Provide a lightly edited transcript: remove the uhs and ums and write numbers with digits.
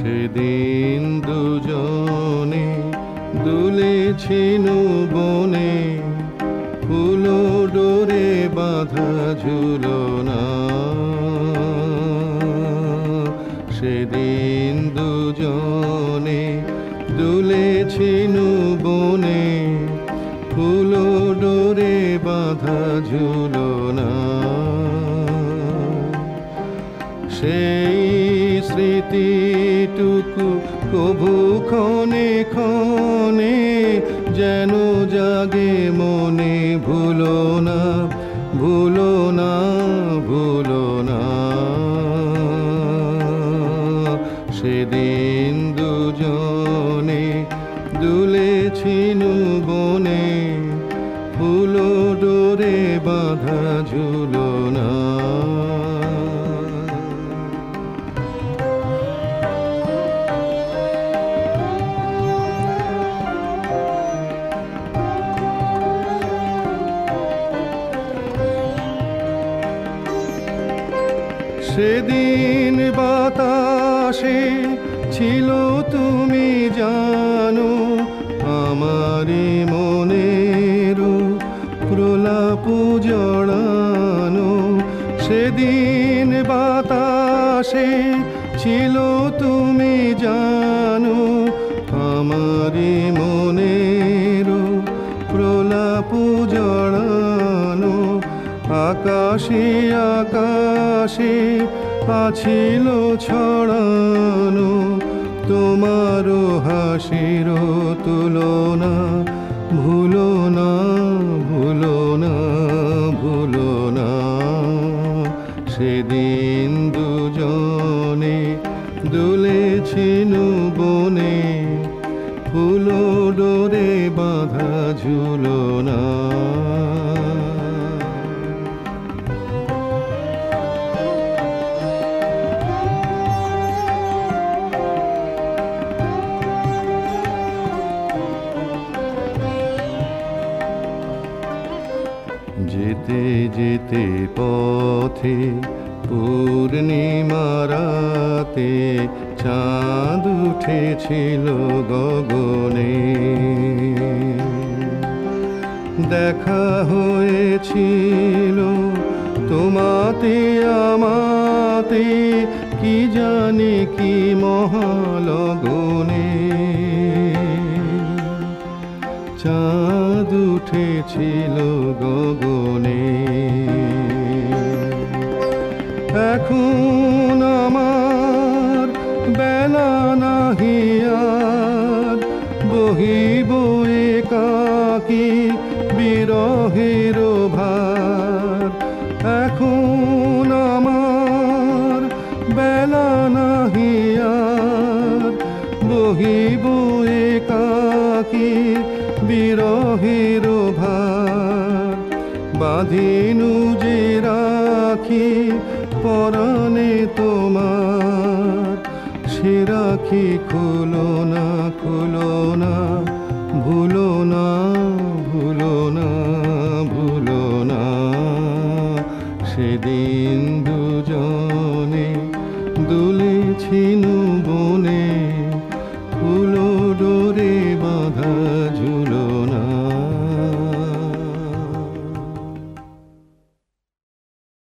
সেদিন দুজনে দুলেছিল বনে, ফুলো ডোরে বাঁধা ঝুলনা। সেদিন দুজনে দুলেছিল বনে, ফুলো ডোরে বাঁধা ঝুলনা। সেই স্মৃতিটুকু কভু ক্ষণে ক্ষণে যেন জাগে মনে, ভুলো না, ভুলো না, ভুলো না। সেদিন দুজনে দুলেছিল বনে, ফুলো ডোরে বাঁধা ঝুলনা। সেদিন বাতাসে ছিল তুমি জানো, আমারি মনের প্রলাপ জড়ানো। সেদিন বাতাসে ছিল তুমি জানো, আমারি মনের প্রলাপ জড়ানো। আকাশে আকাশে আছিল ছড়ানো, তোমার হাসির তুলনা। ভুলো না, ভুলো না, ভুলো না। সেদিন দুজনে দুলেছিল বনে, ফুলো ডোরে বাঁধা ঝুলনা। যেতে যেতে পথে পূর্ণিমা রাতে, চাঁদ উঠেছিল গগনে। দেখা হয়েছিল তোমাতে আমাতে, কি জানি কি মহালগনে। চাঁদ উঠেছিল গগনে। এখন আমার বেলা নাহি আর, বহিব একাকী বিরহের ভার। এখন আমার বেলা নাহি আর, বহিব একাকী বিরহের ভার। বাঁধিনু যে রাখি পরাণে তোমার, সে রাখি খুলো না, খুলো না, ভুলো না, ভুলো না, ভুলো না। সেদিন দুজনে দুলেছিল বনে, ফুলো ডোরে বাঁধা ঝুলনা।